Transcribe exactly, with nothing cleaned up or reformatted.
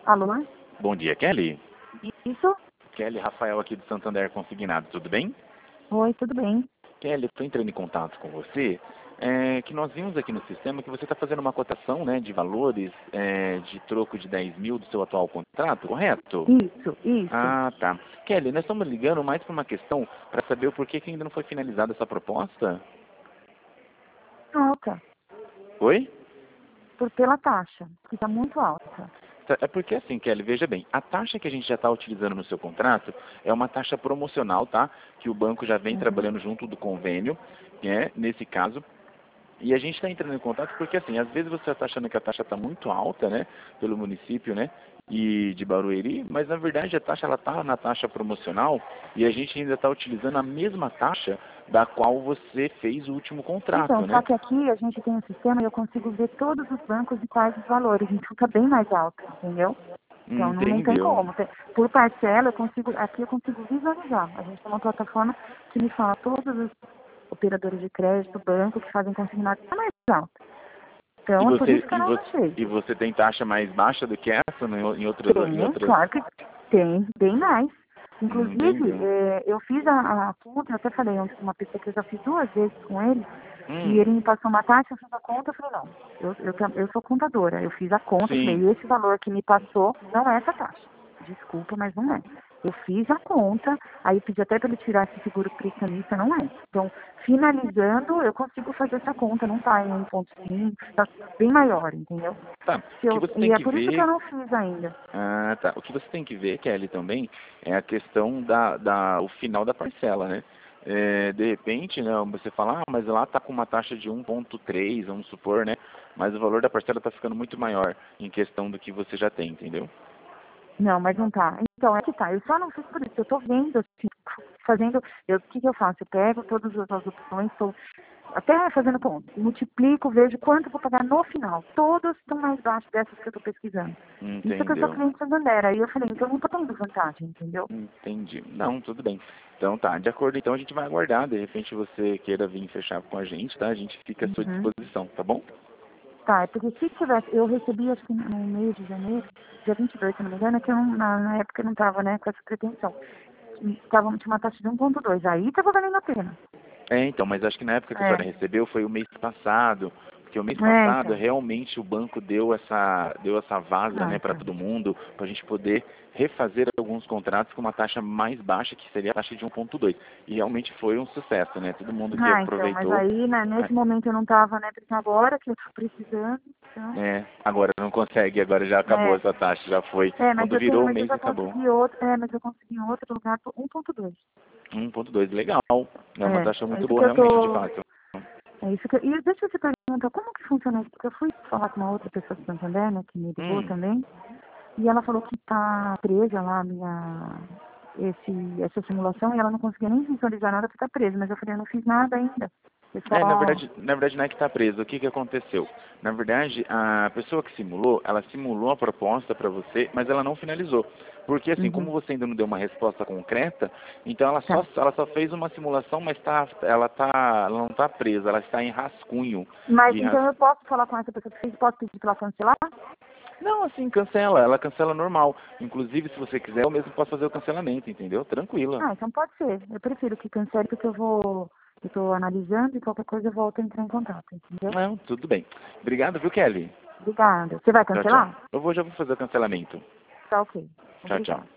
Alô? Bom dia, Kelly. Isso? Kelly, Rafael aqui do Santander Consignado, tudo bem? Oi, tudo bem? Kelly, estou entrando em contato com você, é, que nós vimos aqui no sistema que você está fazendo uma cotação, né, de valores é, de troco de dez mil do seu atual contrato, correto? Isso, isso. Ah, tá. Kelly, nós estamos ligando mais por uma questão para saber o porquê que ainda não foi finalizada essa proposta? Alta. Oi? Por pela taxa, que está muito alta. É porque assim, Kelly, veja bem, a taxa que a gente já está utilizando no seu contrato é uma taxa promocional, tá? Que o banco já vem Uhum. trabalhando junto do convênio, né? Nesse caso. E a gente está entrando em contato porque, assim, às vezes você está achando que a taxa está muito alta, né? Pelo município, né? E de Barueri, mas na verdade a taxa ela está na taxa promocional e a gente ainda está utilizando a mesma taxa da qual você fez o último contrato, Então, né? só que aqui a gente tem um sistema e eu consigo ver todos os bancos e quais os valores. Então fica bem mais alto, entendeu? Então não, não tem Entendeu? como. Tem- Por parcela, eu consigo, aqui eu consigo visualizar. A gente tem uma plataforma que me fala todos os operadores de crédito, banco, que fazem consignado, está mais alto. E Então é por você, isso que eu e não você, achei. e você tem taxa mais baixa do que essa né, em outras, em Tem, outras... claro que tem, bem mais. Hum, Inclusive, Entendeu? eh, eu fiz a, a conta, eu até falei ontem com uma pessoa que eu já fiz duas vezes com ele, e Hum, ele me passou uma taxa, eu fiz a conta, eu falei, não, eu, eu, tam- eu sou contadora, eu fiz a conta, eu sim. falei, esse valor que me passou não é essa taxa. Desculpa, mas não é. Eu fiz a conta, aí pedi até para ele tirar esse seguro prestamista, não é. Então, finalizando, eu consigo fazer essa conta, não está em um ponto cinco, está bem maior, entendeu? Tá. Se O que eu, você e tem é que por isso que eu ver... não fiz ainda. Ah, tá. O que você tem que ver, Kelly, também, é a questão da, da o final da parcela, né? É, de repente, né, você fala, ah, mas lá tá com uma taxa de um ponto três, vamos supor, né? Mas o valor da parcela tá ficando muito maior em questão do que você já tem, entendeu? Não, mas não tá. Então, é que tá. Eu só não fiz por isso. Eu tô vendo, assim, fazendo. Eu, o que, que eu faço? Eu pego todas as as opções, tô até fazendo conta. Multiplico, vejo quanto eu vou pagar no final. Todas estão mais baixas dessas que eu tô pesquisando. Isso que eu sou Entendeu? cliente Santander. Aí eu falei, então eu não tô tendo vantagem, entendeu? Entendi. Não, tudo bem. Então tá, de acordo. Então a gente vai aguardar. De repente você queira vir fechar com a gente, tá? A gente fica à sua Uhum. disposição, tá bom? Tá, é porque se tivesse, eu recebi acho que no mês de janeiro, dia vinte e dois, se não me engano, é que eu, não- na, na época eu não tava, né, com essa pretensão. Tava, tinha uma taxa de um ponto dois, aí tava valendo a pena. É, então, mas acho que na época que a senhora É, recebeu foi o mês passado, porque o mês é, passado então. realmente o banco deu essa, deu essa vaza, Ah, né, para então. todo mundo, para a gente poder refazer alguns contratos com uma taxa mais baixa, que seria a taxa de um ponto dois. E realmente foi um sucesso, né? Todo mundo que Ah, então, mas aproveitou, aí, né, é, nesse momento eu não tava, né, porque agora que eu tô precisando, então, é, agora não consegue, agora já acabou é, essa taxa, já foi. é, mas Quando eu tenho, virou o mas eu mês já acabou. consegui outro, é, mas eu consegui em outro lugar por um ponto dois. um ponto dois, legal. É uma taxa É, é muito isso que boa, eu realmente, de tô, fato. é isso que eu, e deixa eu te perguntar, como que funciona isso? Porque eu fui falar com uma outra pessoa do Santander, né, que me ligou Hum. também, e ela falou que tá presa lá a minha, esse, essa simulação, e ela não conseguia nem visualizar nada porque tá presa, mas eu falei, eu não fiz nada ainda. Eu É, na só, verdade, na verdade não é que está preso. O que, que aconteceu? Na verdade, a pessoa que simulou, ela simulou a proposta para você, mas ela não finalizou. Porque assim, uhum, como você ainda não deu uma resposta concreta, então ela só, tá. ela só fez uma simulação, mas tá, ela, tá, ela não está presa, ela está em rascunho. Mas De ras... então eu posso falar com essa pessoa que fez, posso pedir para ela cancelar? Não, assim, cancela, ela cancela normal. Inclusive, se você quiser, eu mesmo posso fazer o cancelamento, entendeu? Tranquila. Ah, então pode ser. Eu prefiro que cancele porque eu vou, eu tô analisando e qualquer coisa eu volto a entrar em contato, entendeu? Não, tudo bem. Obrigado, viu, Kelly? Obrigada. Você vai Tchau, tchau. cancelar? Eu vou, já vou fazer o cancelamento. Tá ok. Tchau, tchau. Obrigada.